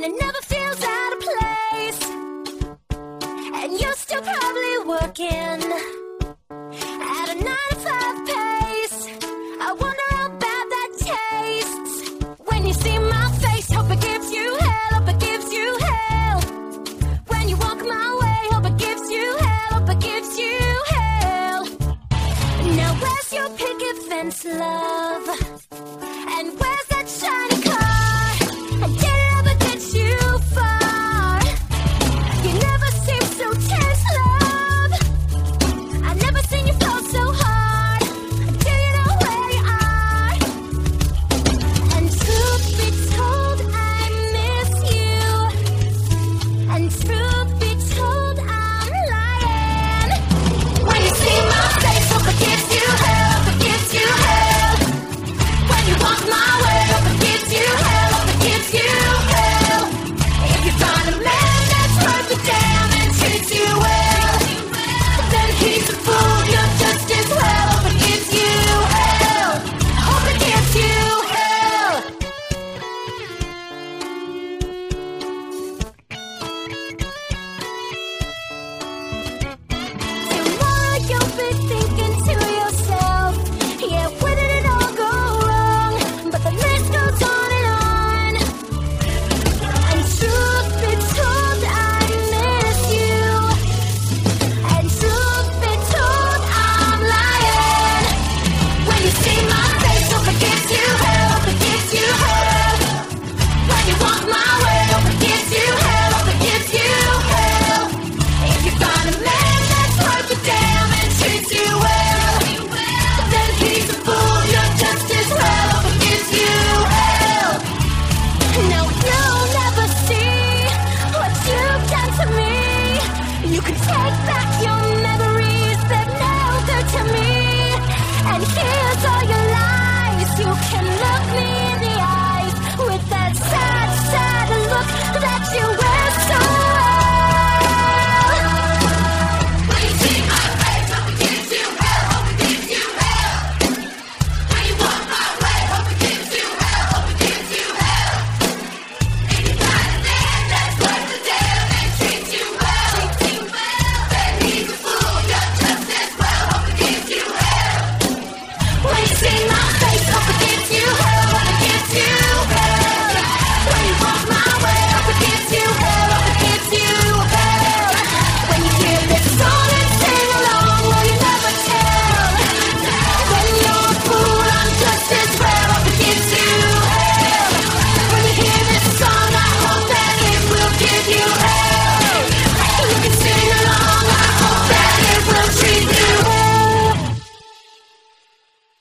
and it never feels out of place. And you're still probably working at a 9 to 5 pace. I wonder how bad that tastes. When you see my face, hope it gives you hell, hope it gives you hell. When you walk my way, hope it gives you hell, hope it gives you hell. Now where's your picket fence, love? And where's that shiny car? And did it ever get you far? You never seem so tense, love. I've never seen you fall so hard. Do you know where you are? And truth be told, I miss you. And truth be told, I'm lying. When you see my face, hope it gives you hell, hope it gives you hell. When you walk my way, hope it gives you hell, hope it gives you hell. If you find a man that's worth the damn and treats you well, then he's a fool, you're just as well. Hope it gives you hell, hope it gives you hell. Tomorrow you'll be thinking to yourself, yeah, where did it all go wrong? But the list goes on and on. And truth be told, I miss you. And truth be told, I'm lying. When you see my face, hope it gives you hell, hope it gives you hell. When you walk my way, hope it gives you hell, hope it gives you hell. If you find a man that's worth the damn and treats you well, then he's a fool, you're just as well. Hope it gives you hell. Now